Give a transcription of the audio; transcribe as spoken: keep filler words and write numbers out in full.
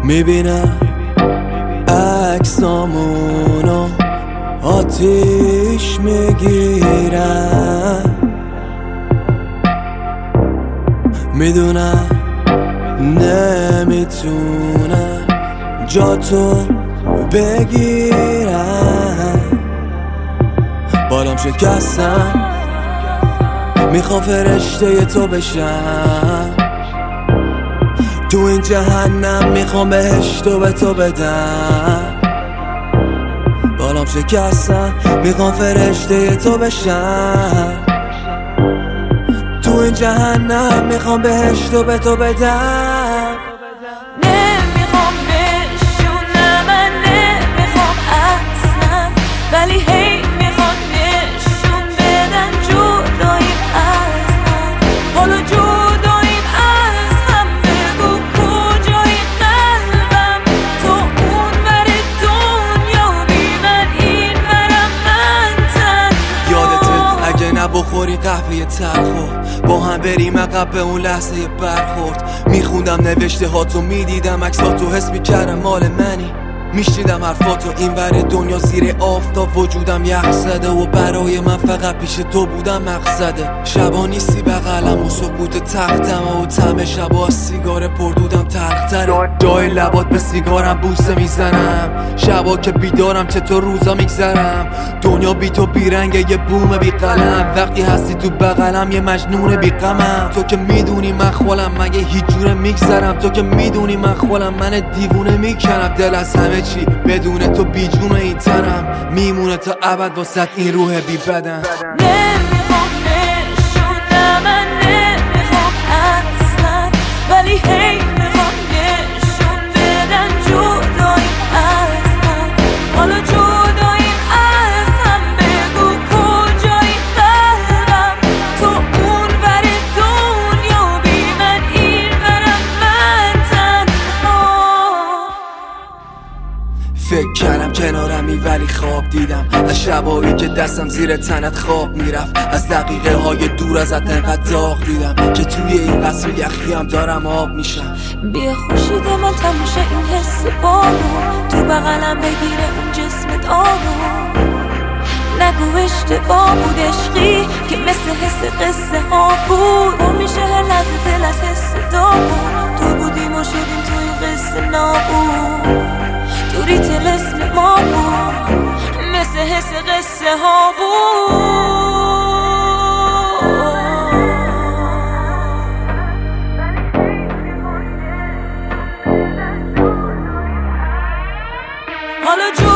میبینم عکسامونو آتیش میگیرم، میدونم نمیتونم جا تو بگیرم. بالام شکستم میخوام فرشته تو بشم، تو این جهنم میخوام بهشتو به تو بدم. بالام شکستم میخوام فرشته تو بشم، تو این جهنم میخوام بهشتو به تو بدم. نمیخوام بشونم، من نمیخوام اصلا، ولی هی میخوام نشون بدن جداییم از هم. حالا جداییم از هم، بگو کجایی قلبم، تو اون ور دنیا بی من این ورم من تنها. یادته اگه نبخوری قهوه تلخو با هم بریم عقب به اون لحظه برخورد. میخوندم نوشته هاتو، میدیدم عکساتو، حس میکردم مال منی. میشنیدم حرفاتو این ور دنیا زیر آفتاب، وجودم یخ زده و برای من فقط پیش تو بودم مقصده. شبا نیستی بغلم و سکوت تختم و طعم شبا سیگار پردودم تلختره. جای لبات به سیگارم بوسه میزنم، شبا که بیدارم چطور روزا میگذرم. دنیا بی تو بیرنگه یه بوم بی قلم، وقتی هستی تو بغلم یه مجنون بی غمم. تو که میدونی من خولم مگه هیچ جوره میگذرم، تو که میدونی من خولم من دیوونه میکنم. دل از همه چی بدون تو بی جون این تنم، میمونه تا ابد واسه این روح بی بدن. نمیخوام نشونم، من نمیخوام اصلا، ولی هی میخوام نشون بدن جداییم از هم. حالا جداییم از هم، بگو کجایی قلبم، تو اون ور دنیا بی من این ورم من تنها. فکر کردم کنارمی ولی خواب دیدم، از شبایی که دستم زیر تنت خواب میرفت. از دقیقه های دور ازت انقدر داغ دیدم که توی این قصر یخی هم دارم آب میشم. بیا خوشید من تموشه این حس بارو، تو بغلم بگیره اون جسمت آروم. نگو اشتباه بود عشقی که مثل حس قصه ها بود، پر میشه هر لحظه دل از حس داغون. تو بودیم و شدیم تو این قصه نابود، تو ریتل اسم ما بود، مثل حس قصه ها بود. حالا